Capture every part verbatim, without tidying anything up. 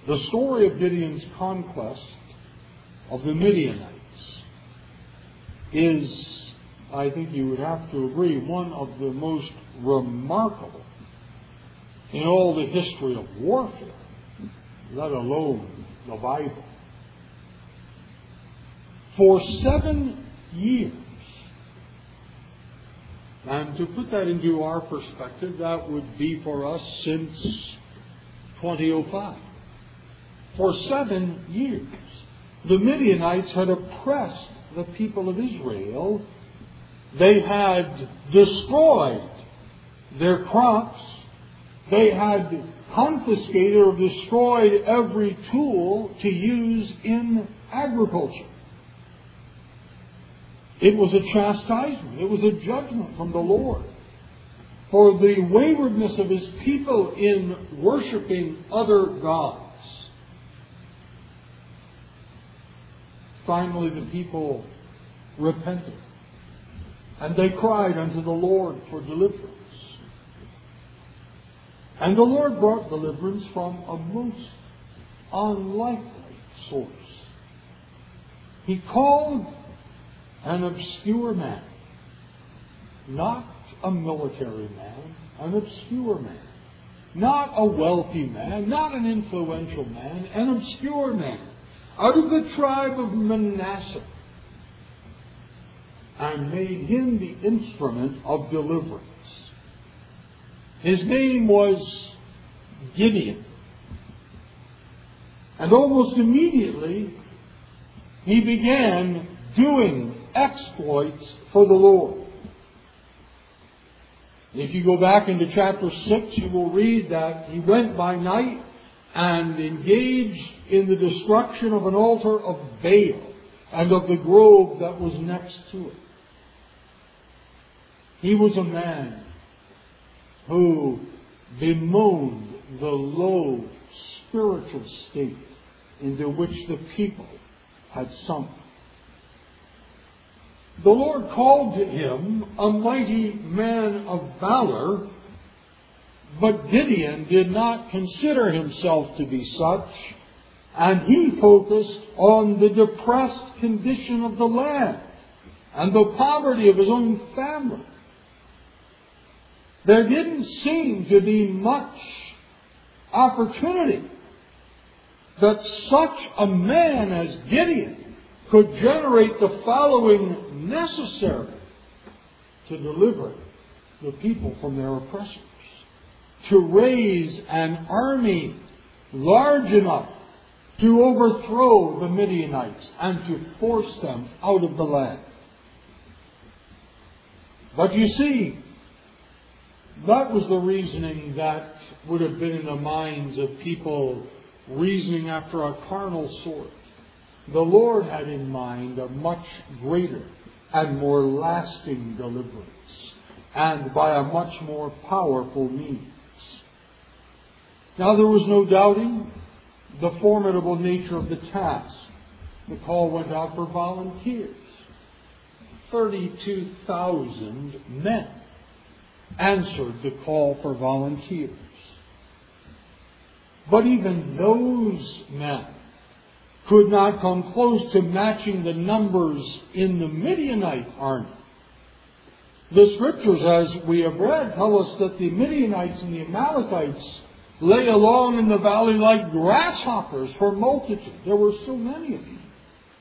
The story of Gideon's conquest of the Midianites is, I think you would have to agree, one of the most remarkable in all the history of warfare, let alone the Bible. For seven years, and to put that into our perspective, that would be for us since twenty oh five. For seven years, the Midianites had oppressed the people of Israel. They had destroyed their crops. They had confiscated or destroyed every tool to use in agriculture. It was a chastisement. It was a judgment from the Lord for the waywardness of His people in worshiping other gods. Finally, the people repented, and they cried unto the Lord for deliverance. And the Lord brought deliverance from a most unlikely source. He called an obscure man, not a military man, an obscure man, not a wealthy man, not an influential man, an obscure man, out of the tribe of Manasseh, and made him the instrument of deliverance. His name was Gideon. And almost immediately, he began doing exploits for the Lord. If you go back into chapter six, you will read that he went by night and engaged in the destruction of an altar of Baal and of the grove that was next to it. He was a man who bemoaned the low spiritual state into which the people had sunk. The Lord called to him a mighty man of valor, but Gideon did not consider himself to be such, and he focused on the depressed condition of the land and the poverty of his own family. There didn't seem to be much opportunity that such a man as Gideon could generate the following necessary to deliver the people from their oppressors, to raise an army large enough to overthrow the Midianites and to force them out of the land. But you see, that was the reasoning that would have been in the minds of people reasoning after a carnal sort. The Lord had in mind a much greater and more lasting deliverance, and by a much more powerful means. Now, there was no doubting the formidable nature of the task. The call went out for volunteers. thirty-two thousand men answered the call for volunteers. But even those men could not come close to matching the numbers in the Midianite army. The Scriptures, as we have read, tell us that the Midianites and the Amalekites lay along in the valley like grasshoppers for multitude. There were so many of them.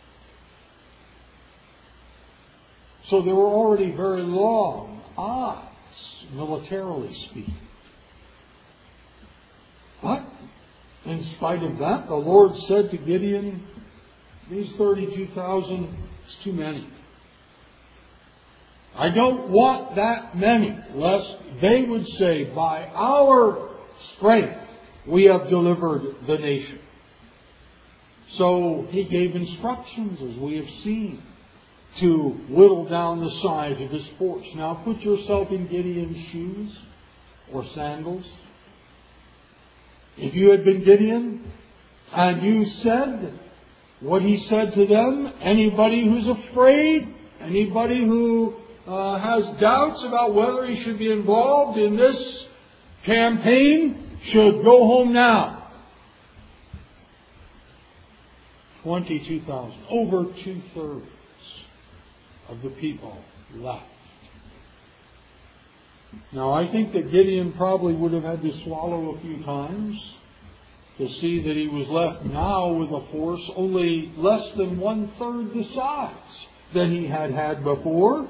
So there were already very long odds, militarily speaking. But in spite of that, the Lord said to Gideon, these thirty-two thousand is too many. I don't want that many, lest they would say, by our strength we have delivered the nation. So he gave instructions, as we have seen, to whittle down the size of his force. Now put yourself in Gideon's shoes or sandals. If you had been Gideon and you said what he said to them, anybody who's afraid, anybody who uh, has doubts about whether he should be involved in this campaign should go home now. twenty-two thousand. Over two-thirds of the people left. Now, I think that Gideon probably would have had to swallow a few times to see that he was left now with a force only less than one-third the size than he had had before.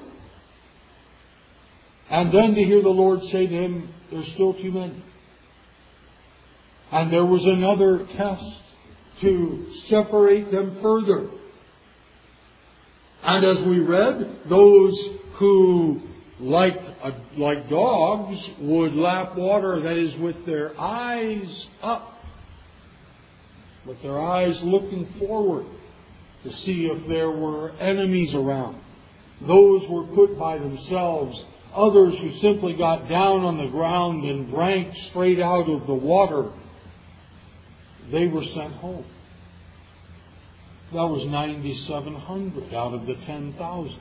And then to hear the Lord say to him, there's still too many. And there was another test to separate them further. And as we read, those who, like, uh, like dogs, would lap water, that is, with their eyes up, with their eyes looking forward to see if there were enemies around. Those were put by themselves. Others who simply got down on the ground and drank straight out of the water, they were sent home. That was ninety-seven hundred out of the ten thousand.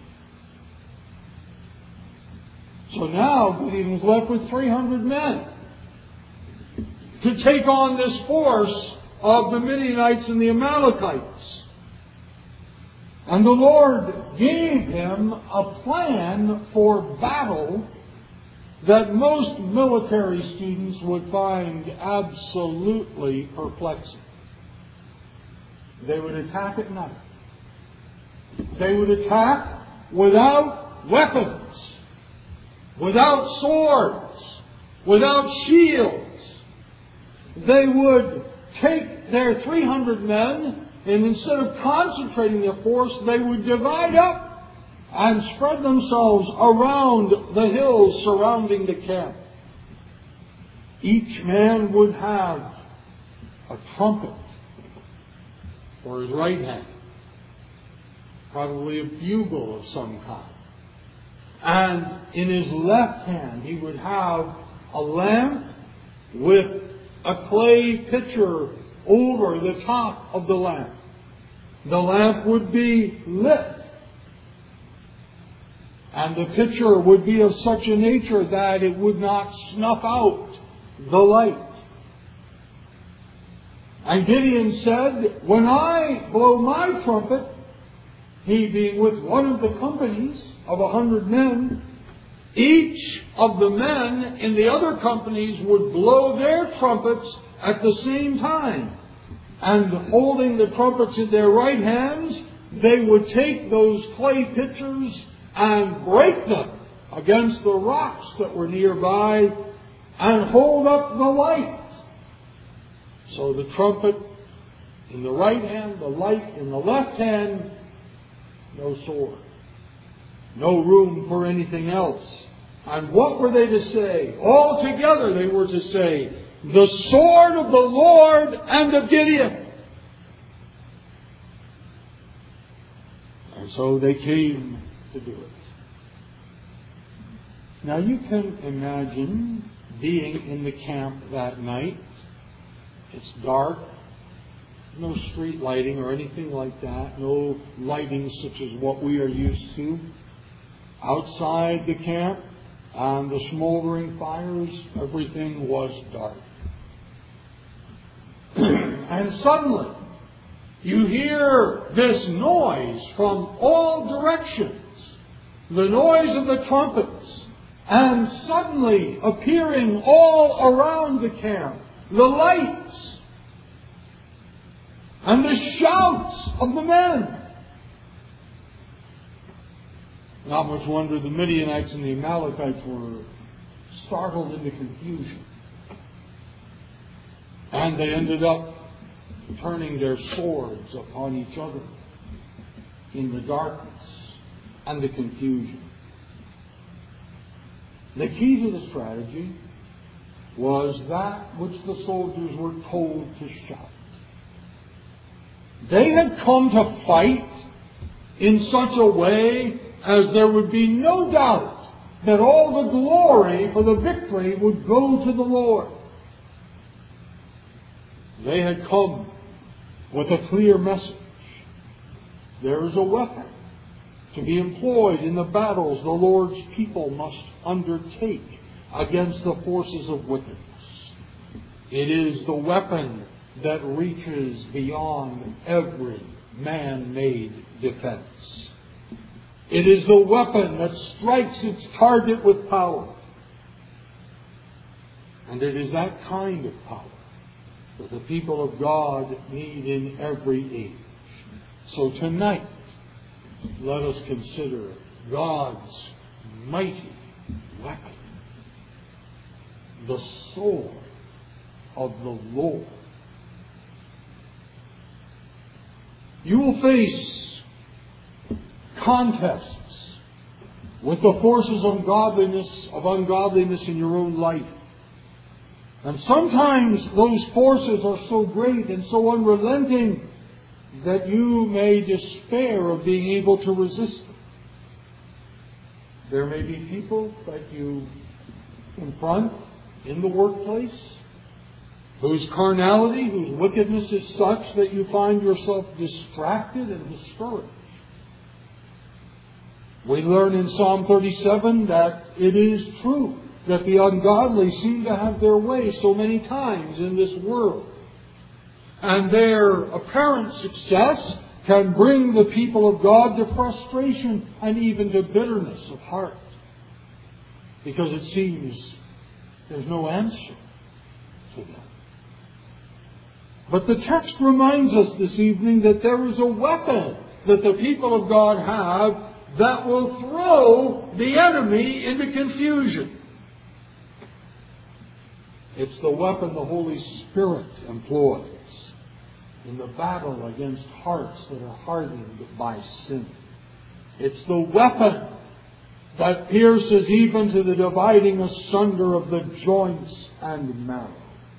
So now Gideon was left with three hundred men to take on this force of the Midianites and the Amalekites. And the Lord gave him a plan for battle that most military students would find absolutely perplexing. They would attack at night. They would attack without weapons, without swords, without shields. They would take their three hundred men, and instead of concentrating their force, they would divide up and spread themselves around the hills surrounding the camp. Each man would have a trumpet for his right hand, probably a bugle of some kind. And in his left hand, he would have a lamp with a clay pitcher over the top of the lamp. The lamp would be lit. And the pitcher would be of such a nature that it would not snuff out the light. And Gideon said, when I blow my trumpet, he being with one of the companies of a hundred men, each of the men in the other companies would blow their trumpets at the same time. And holding the trumpets in their right hands, they would take those clay pitchers and break them against the rocks that were nearby and hold up the light. So the trumpet in the right hand, the light in the left hand, no sword. No room for anything else. And what were they to say? All together they were to say, the sword of the Lord and of Gideon. And so they came to do it. Now you can imagine being in the camp that night. It's dark. No street lighting or anything like that. No lighting such as what we are used to. Outside the camp, on the smoldering fires, everything was dark. And suddenly, you hear this noise from all directions. The noise of the trumpets. And suddenly, appearing all around the camp, the lights. And the shouts of the men. Not much wonder the Midianites and the Amalekites were startled into confusion. And they ended up turning their swords upon each other in the darkness and the confusion. The key to the strategy was that which the soldiers were told to shout. They had come to fight in such a way as there would be no doubt that all the glory for the victory would go to the Lord. They had come with a clear message. There is a weapon to be employed in the battles the Lord's people must undertake against the forces of wickedness. It is the weapon that reaches beyond every man-made defense. It is the weapon that strikes its target with power. And it is that kind of power that the people of God need in every age. So tonight, let us consider God's mighty weapon, the sword of the Lord. You will face contests with the forces of ungodliness, of ungodliness in your own life. And sometimes those forces are so great and so unrelenting that you may despair of being able to resist them. There may be people that you confront in the workplace whose carnality, whose wickedness is such that you find yourself distracted and discouraged. We learn in Psalm thirty-seven that it is true that the ungodly seem to have their way so many times in this world. And their apparent success can bring the people of God to frustration and even to bitterness of heart. Because it seems there's no answer to them. But the text reminds us this evening that there is a weapon that the people of God have that will throw the enemy into confusion. It's the weapon the Holy Spirit employs in the battle against hearts that are hardened by sin. It's the weapon that pierces even to the dividing asunder of the joints and marrow.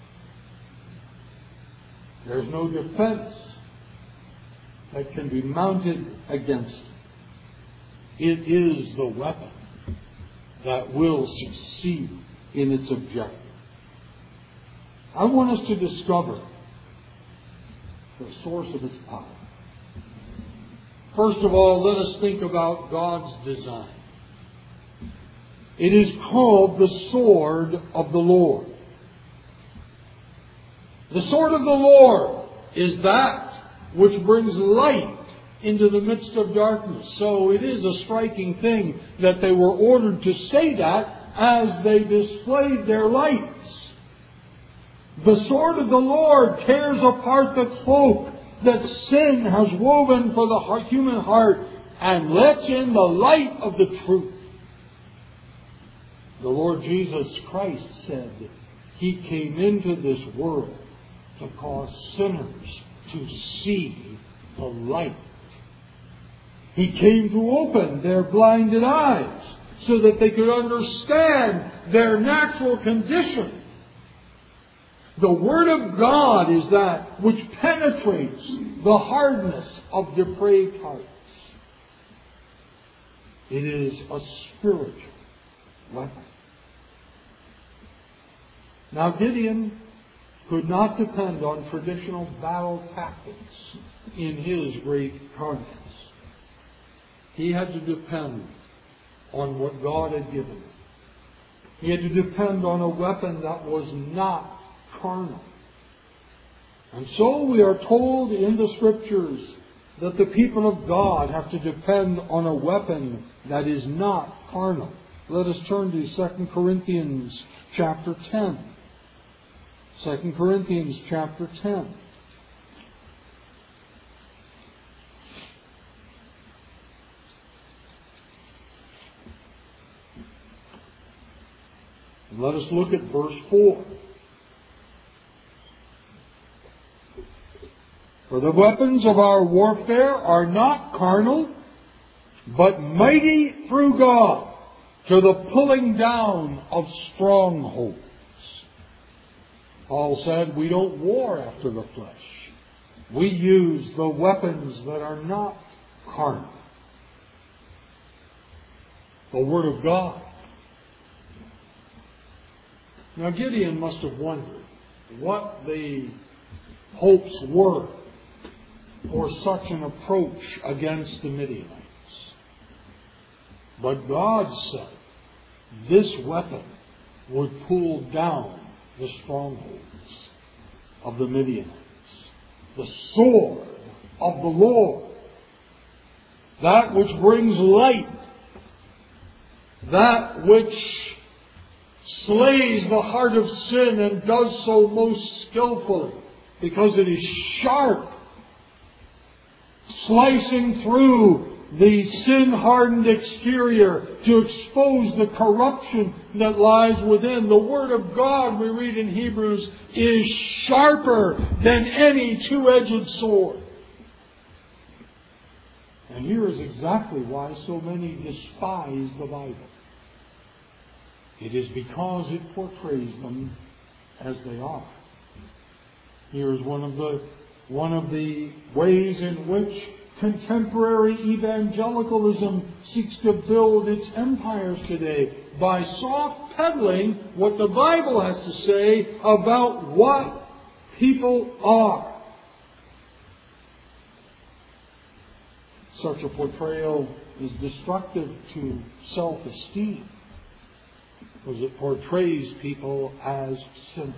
There's no defense that can be mounted against it. It is the weapon that will succeed in its objective. I want us to discover the source of its power. First of all, let us think about God's design. It is called the sword of the Lord. The sword of the Lord is that which brings light into the midst of darkness. So it is a striking thing that they were ordered to say that as they displayed their lights. The sword of the Lord tears apart the cloak that sin has woven for the human heart and lets in the light of the truth. The Lord Jesus Christ said He came into this world to cause sinners to see the light. He came to open their blinded eyes so that they could understand their natural condition. The Word of God is that which penetrates the hardness of depraved hearts. It is a spiritual weapon. Now, Gideon could not depend on traditional battle tactics in his great contest. He had to depend on what God had given him. He had to depend on a weapon that was not carnal. And so we are told in the Scriptures that the people of God have to depend on a weapon that is not carnal. Let us turn to Second Corinthians chapter ten. Second Corinthians chapter ten. And let us look at verse four. For the weapons of our warfare are not carnal, but mighty through God to the pulling down of strongholds. Paul said, we don't war after the flesh. We use the weapons that are not carnal. The Word of God. Now Gideon must have wondered what the hopes were for such an approach against the Midianites. But God said this weapon would pull down the strongholds of the Midianites. The sword of the Lord, that which brings light, that which slays the heart of sin and does so most skillfully, because it is sharp, slicing through the sin-hardened exterior to expose the corruption that lies within. The Word of God, we read in Hebrews, is sharper than any two-edged sword. And here is exactly why so many despise the Bible. It is because it portrays them as they are. Here is one of the one of the ways in which contemporary evangelicalism seeks to build its empires today, by soft peddling what the Bible has to say about what people are. Such a portrayal is destructive to self-esteem, because it portrays people as sinners.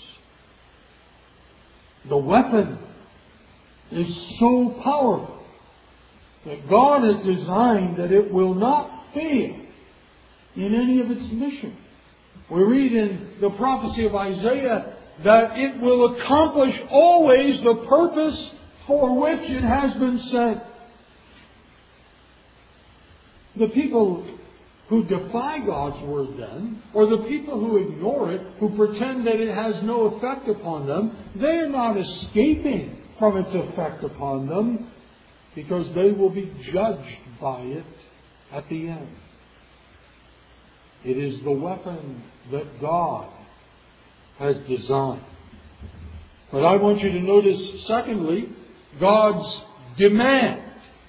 The weapon is so powerful that God has designed that it will not fail in any of its mission. We read in the prophecy of Isaiah that it will accomplish always the purpose for which it has been sent. The people who defy God's Word then, or the people who ignore it, who pretend that it has no effect upon them, they are not escaping from its effect upon them, because they will be judged by it at the end. It is the weapon that God has designed. But I want you to notice, secondly, God's demand.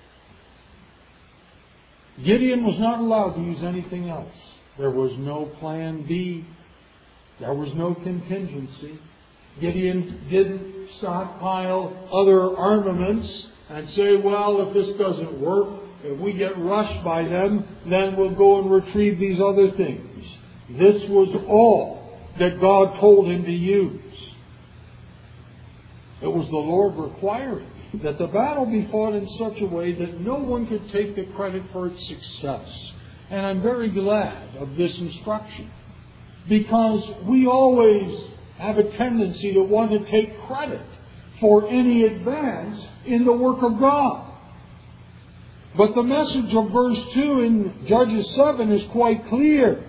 Gideon was not allowed to use anything else. There was no plan B. There was no contingency. Gideon didn't stockpile other armaments and say, well, if this doesn't work, if we get rushed by them, then we'll go and retrieve these other things. This was all that God told him to use. It was the Lord requiring that the battle be fought in such a way that no one could take the credit for its success. And I'm very glad of this instruction, because we always have a tendency to want to take credit for any advance in the work of God. But the message of verse two in Judges seven is quite clear.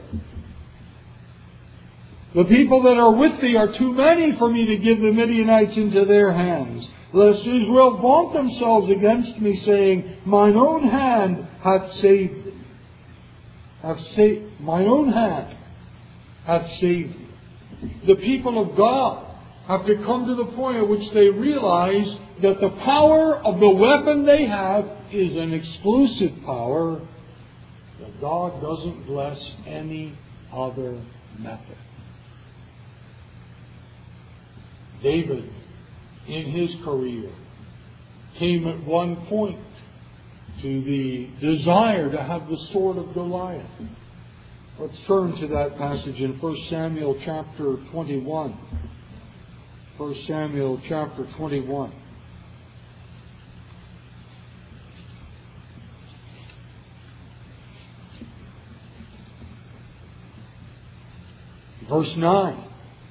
The people that are with thee are too many for me to give the Midianites into their hands, lest Israel vaunt themselves against me, saying, Mine own hand hath saved thee. Have saved, mine own hand hath saved thee. The people of God have to come to the point at which they realize that the power of the weapon they have is an exclusive power, that God doesn't bless any other method. David, in his career, came at one point to the desire to have the sword of Goliath. Let's turn to that passage in First Samuel chapter twenty-one. First Samuel chapter twenty-one. Verse nine.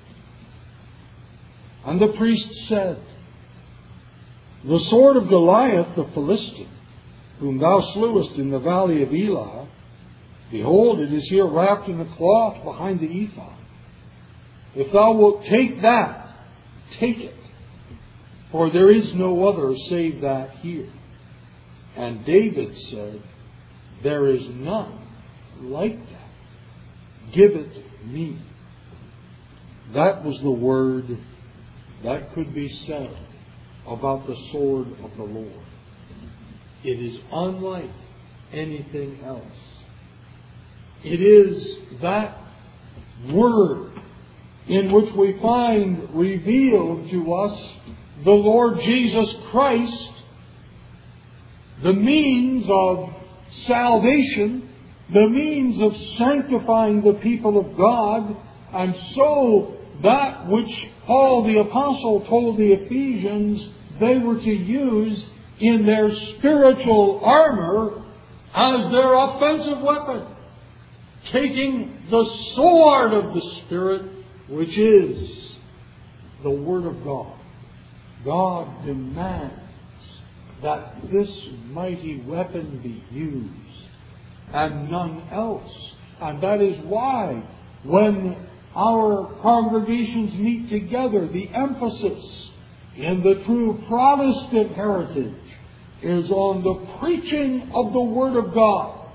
And the priest said, The sword of Goliath the Philistine, whom thou slewest in the valley of Elah, behold, it is here wrapped in a cloth behind the ephod. If thou wilt take that, take it, for there is no other save that here. And David said, There is none like that. Give it me. That was the word that could be said about the sword of the Lord. It is unlike anything else. It is that word in which we find revealed to us the Lord Jesus Christ, the means of salvation, the means of sanctifying the people of God, and so that which Paul the Apostle told the Ephesians they were to use in their spiritual armor as their offensive weapon, taking the sword of the Spirit, which is the Word of God. God demands that this mighty weapon be used and none else. And that is why when our congregations meet together, the emphasis in the true Protestant heritage is on the preaching of the Word of God,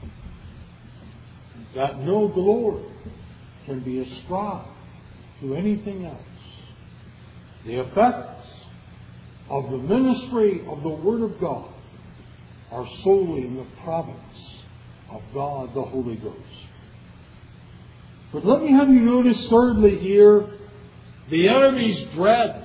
that no glory can be ascribed to anything else. The effects of the ministry of the Word of God are solely in the province of God the Holy Ghost. But let me have you notice thirdly here, the enemy's dread.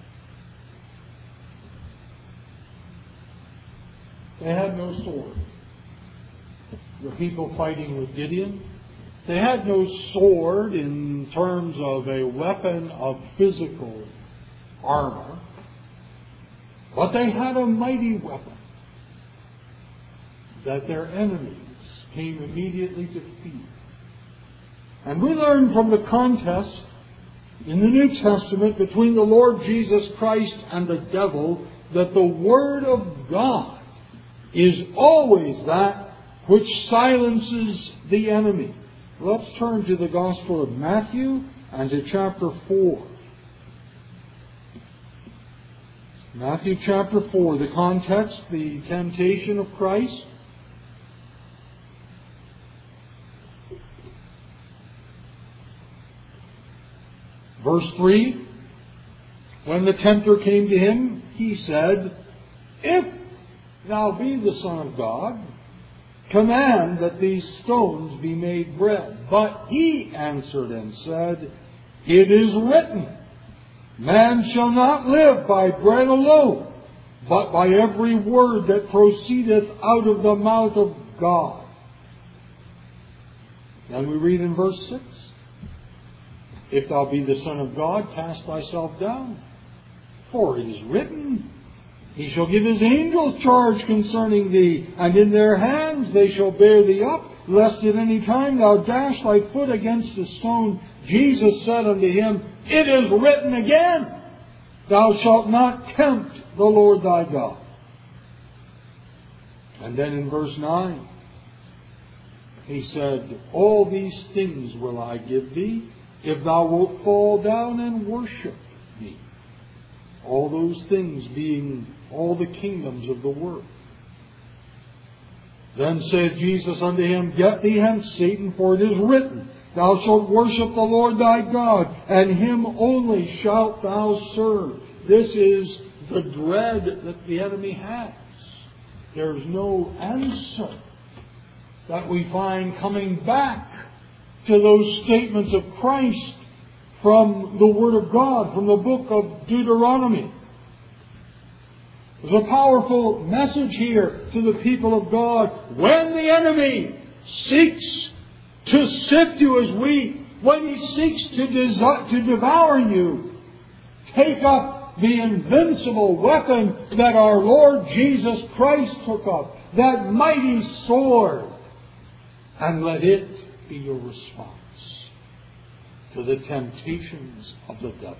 They had no sword. The people fighting with Gideon, they had no sword in terms of a weapon of physical armor, but they had a mighty weapon that their enemies came immediately to fear. And we learn from the contest in the New Testament between the Lord Jesus Christ and the devil that the Word of God is always that which silences the enemy. Let's turn to the Gospel of Matthew and to chapter four. Matthew chapter four, the context, the temptation of Christ. Verse three, when the tempter came to him, he said, "If thou be the Son of God, command that these stones be made bread." But he answered and said, "It is written, man shall not live by bread alone, but by every word that proceedeth out of the mouth of God." Then we read in verse six, "If thou be the Son of God, cast thyself down. For it is written, He shall give His angels charge concerning thee, and in their hands they shall bear thee up, lest at any time thou dash thy foot against a stone." Jesus said unto him, "It is written again, Thou shalt not tempt the Lord thy God." And then in verse nine, He said, "All these things will I give thee, if thou wilt fall down and worship me." All those things being all the kingdoms of the world. Then said Jesus unto him, "Get thee hence, Satan, for it is written, Thou shalt worship the Lord thy God, and Him only shalt thou serve." This is the dread that the enemy has. There's no answer that we find coming back to those statements of Christ from the Word of God, from the book of Deuteronomy. There's a powerful message here to the people of God. When the enemy seeks to sift you as wheat, when he seeks to, desi- to devour you, take up the invincible weapon that our Lord Jesus Christ took up, that mighty sword, and let it be your response to the temptations of the devil.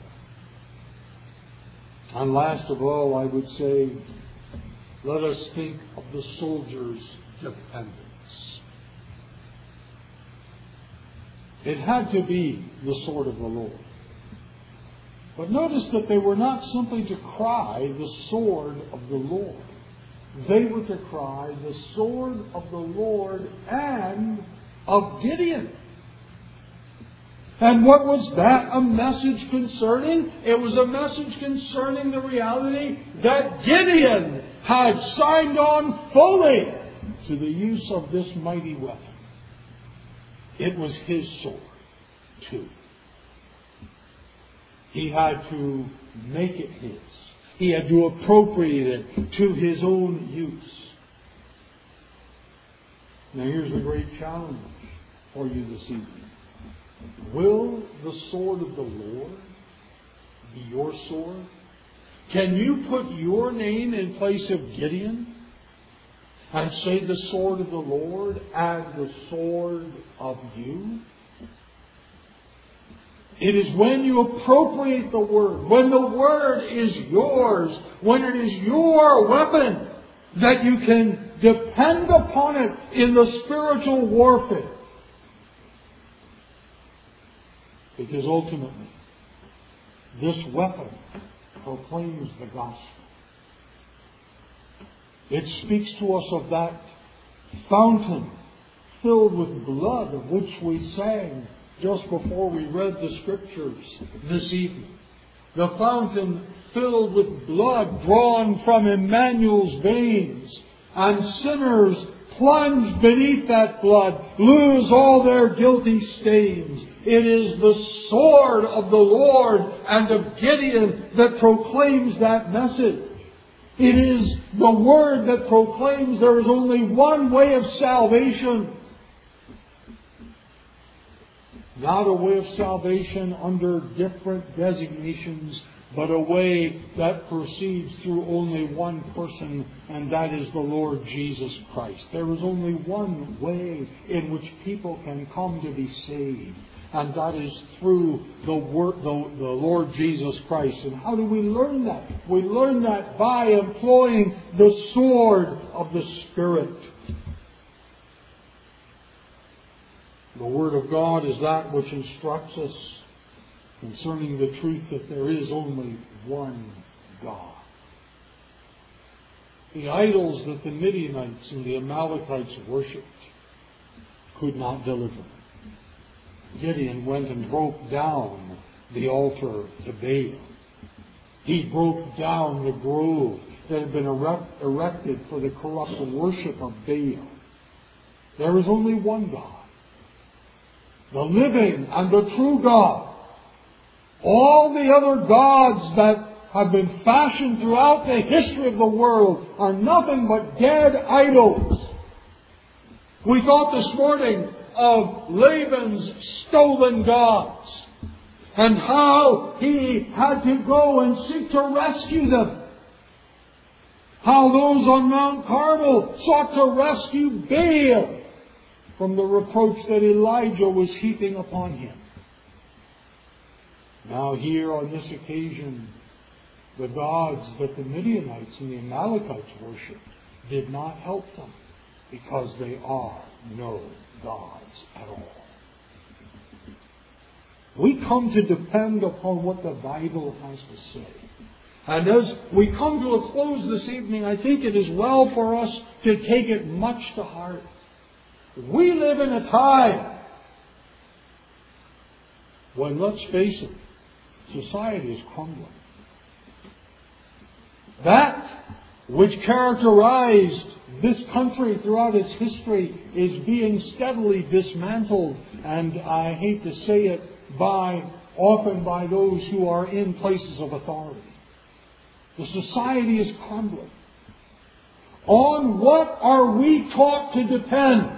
And last of all, I would say, let us think of the soldier's dependence. It had to be the sword of the Lord. But notice that they were not simply to cry the sword of the Lord. They were to cry the sword of the Lord and of Gideon. And what was that a message concerning? It was a message concerning the reality that Gideon had signed on fully to the use of this mighty weapon. It was his sword, too. He had to make it his. He had to appropriate it to his own use. Now here's the great challenge for you this evening. Will the sword of the Lord be your sword? Can you put your name in place of Gideon and say the sword of the Lord and the sword of you? It is when you appropriate the Word, when the Word is yours, when it is your weapon, that you can depend upon it in the spiritual warfare. Because ultimately, this weapon proclaims the gospel. It speaks to us of that fountain filled with blood of which we sang just before we read the Scriptures this evening. The fountain filled with blood drawn from Emmanuel's veins, and sinners plunge beneath that blood, lose all their guilty stains. It is the sword of the Lord and of Gideon that proclaims that message. It is the Word that proclaims there is only one way of salvation. Not a way of salvation under different designations, but a way that proceeds through only one person, and that is the Lord Jesus Christ. There is only one way in which people can come to be saved, and that is through the, word, the, the Lord Jesus Christ. And how do we learn that? We learn that by employing the sword of the Spirit. The Word of God is that which instructs us concerning the truth that there is only one God. The idols that the Midianites and the Amalekites worshipped could not deliver. Gideon went and broke down the altar to Baal. He broke down the grove that had been erect, erected for the corrupt worship of Baal. There is only one God, the living and the true God. All the other gods that have been fashioned throughout the history of the world are nothing but dead idols. We thought this morning of Laban's stolen gods and how he had to go and seek to rescue them. How those on Mount Carmel sought to rescue Baal from the reproach that Elijah was heaping upon him. Now here on this occasion, the gods that the Midianites and the Amalekites worshipped did not help them, because they are no gods at all. We come to depend upon what the Bible has to say. And as we come to a close this evening, I think it is well for us to take it much to heart. We live in a time when, let's face it, society is crumbling. That which characterized this country throughout its history is being steadily dismantled, and I hate to say it, by often by those who are in places of authority. The society is crumbling. On what are we taught to depend?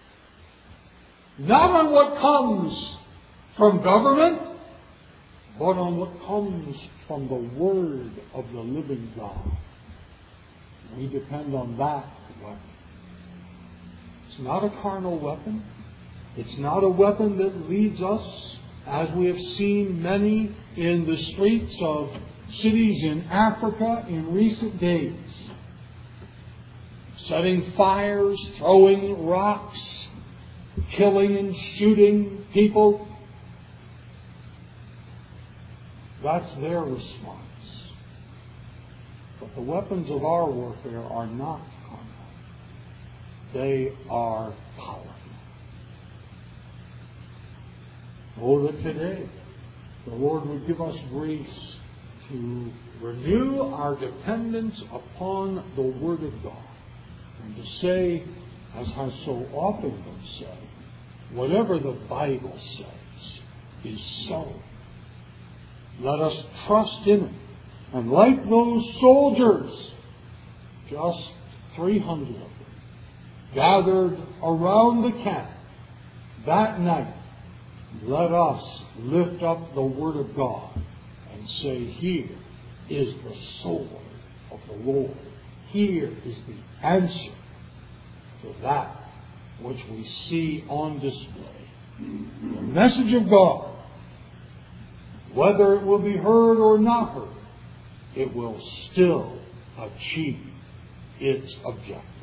Not on what comes from government, but on what comes from the Word of the living God. We depend on that weapon. It's not a carnal weapon. It's not a weapon that leads us, as we have seen many in the streets of cities in Africa in recent days, setting fires, throwing rocks, killing and shooting people. That's their response. But the weapons of our warfare are not carnal. They are powerful. Oh, that today the Lord would give us grace to renew our dependence upon the Word of God, and to say, as has so often been said, whatever the Bible says is so. Let us trust in it. And like those soldiers, just three hundred of them, gathered around the camp that night, let us lift up the Word of God and say, here is the sword of the Lord. Here is the answer to that which we see on display. The message of God, whether it will be heard or not heard, it will still achieve its objective.